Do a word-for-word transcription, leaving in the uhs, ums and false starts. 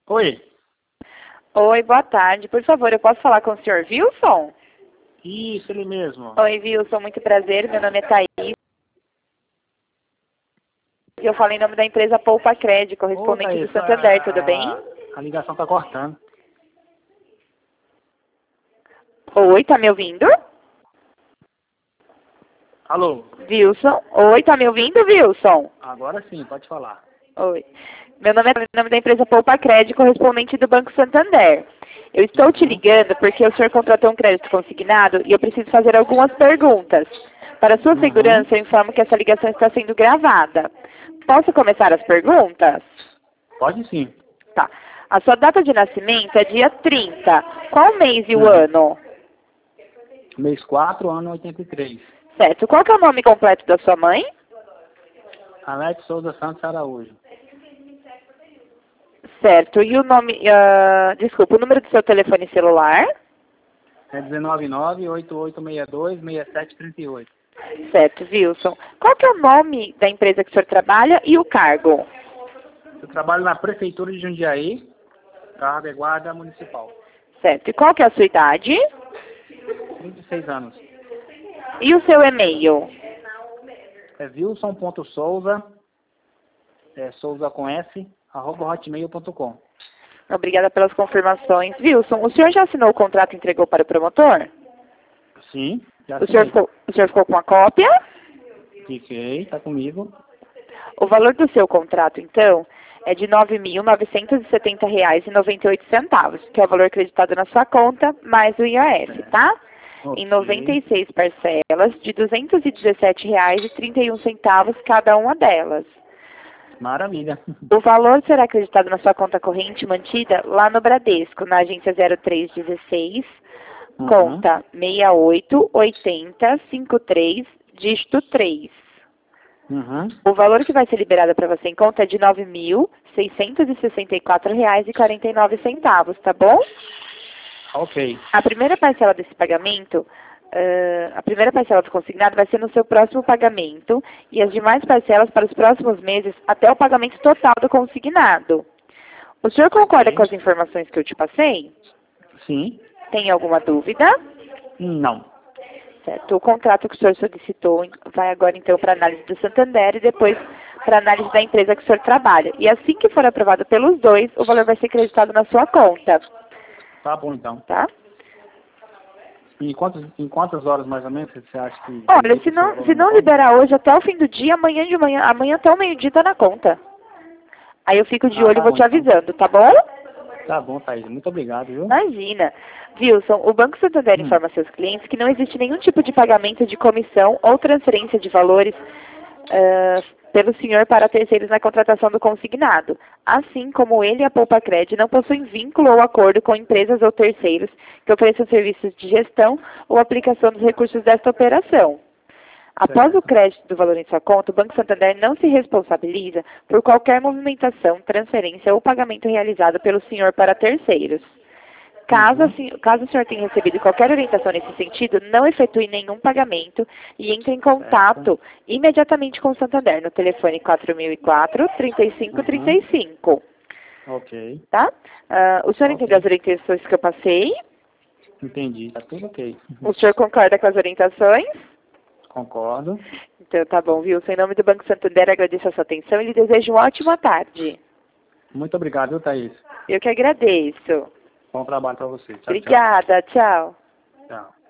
Oi. Oi, boa tarde. Por favor, eu posso falar com o senhor Wilson? Isso, ele mesmo. Oi, Wilson, muito prazer. Meu nome é Thaís. Eu falo em nome da empresa Poupa Crédito, correspondente Ô, Thaís, do Santander, a, tudo bem? a ligação tá cortando. Oi, tá me ouvindo? Alô? Wilson? Oi, tá me ouvindo, Wilson? Agora sim, pode falar. Oi. Meu nome é em nome da empresa Poupa Crédito, correspondente do Banco Santander. Eu estou te ligando porque o senhor contratou um crédito consignado e eu preciso fazer algumas perguntas. Para sua Uhum. segurança, eu informo que essa ligação está sendo gravada. Posso começar as perguntas? Pode sim. Tá. A sua data de nascimento é dia trinta. Qual mês e o Uhum. ano? Mês quatro, ano oitenta e três. Certo. Qual que é o nome completo da sua mãe? Alex Souza Santos Araújo. Certo. E o nome... ah, desculpa, o número do seu telefone celular? É dezenove nove, oito oito seis dois, seis sete três oito. Certo, Wilson. Qual que é o nome da empresa que o senhor trabalha e o cargo? Eu trabalho na Prefeitura de Jundiaí, cargo é guarda municipal. Certo. E qual que é a sua idade? trinta e seis anos. E o seu e-mail? É wilson.souza, é Souza com S, arroba hotmail ponto com. Obrigada pelas confirmações. Wilson, o senhor já assinou o contrato e entregou para o promotor? Sim, já O senhor assinei. ficou, o senhor ficou com a cópia? Fiquei, tá comigo. O valor do seu contrato, então, é de nove mil novecentos e setenta reais e noventa e oito centavos, que é o valor acreditado na sua conta, mais o I A S, tá? Ok. Em noventa e seis parcelas de duzentos e dezessete reais e trinta e um centavos cada uma delas. Maravilha. O valor será acreditado na sua conta corrente mantida lá no Bradesco, na agência zero três dezesseis, Uhum. conta seis oito oito zero cinco três, dígito três. Uhum. O valor que vai ser liberado para você em conta é de nove mil seiscentos e sessenta e quatro reais e quarenta e nove centavos, tá bom? Ok. A primeira parcela desse pagamento, uh, a primeira parcela do consignado vai ser no seu próximo pagamento e as demais parcelas para os próximos meses até o pagamento total do consignado. O senhor concorda Ok. com as informações que eu te passei? Sim. Tem alguma dúvida? Não. Certo. O contrato que o senhor solicitou vai agora, então, para análise do Santander e depois para análise da empresa que o senhor trabalha. E assim que for aprovado pelos dois, o valor vai ser acreditado na sua conta. Tá bom, então. Tá? Em quantas, em quantas horas, mais ou menos, você acha que... Olha, se não, se não liberar hoje até o fim do dia, amanhã de manhã, amanhã até o meio-dia tá na conta. Aí eu fico de Ah, olho e tá vou bom, te então. avisando, tá bom? Tá bom, Thaís. Muito obrigado, viu? Imagina. Wilson, o Banco Santander Hum. informa seus clientes que não existe nenhum tipo de pagamento de comissão ou transferência de valores uh, pelo senhor para terceiros na contratação do consignado. Assim como ele e a Poupa Crédito não possuem vínculo ou acordo com empresas ou terceiros que ofereçam serviços de gestão ou aplicação dos recursos desta operação. Após Certo. o crédito do valor em sua conta, o Banco Santander não se responsabiliza por qualquer movimentação, transferência ou pagamento realizado pelo senhor para terceiros. Caso, Uhum. assim, caso o senhor tenha recebido qualquer orientação nesse sentido, não efetue nenhum pagamento e entre em contato imediatamente com o Santander no telefone quatro mil e quatro, trinta e cinco, trinta e cinco. Ok. Tá? Ah, o senhor Ok. entendeu as orientações que eu passei? Entendi. Tá tudo ok. O senhor concorda com as orientações? Concordo. Então tá bom, viu? Em nome do Banco Santander, agradeço a sua atenção e lhe desejo uma ótima tarde. Muito obrigado, viu, Thaís? Eu que agradeço. Bom trabalho pra você. Tchau, tchau. Obrigada, tchau. Tchau.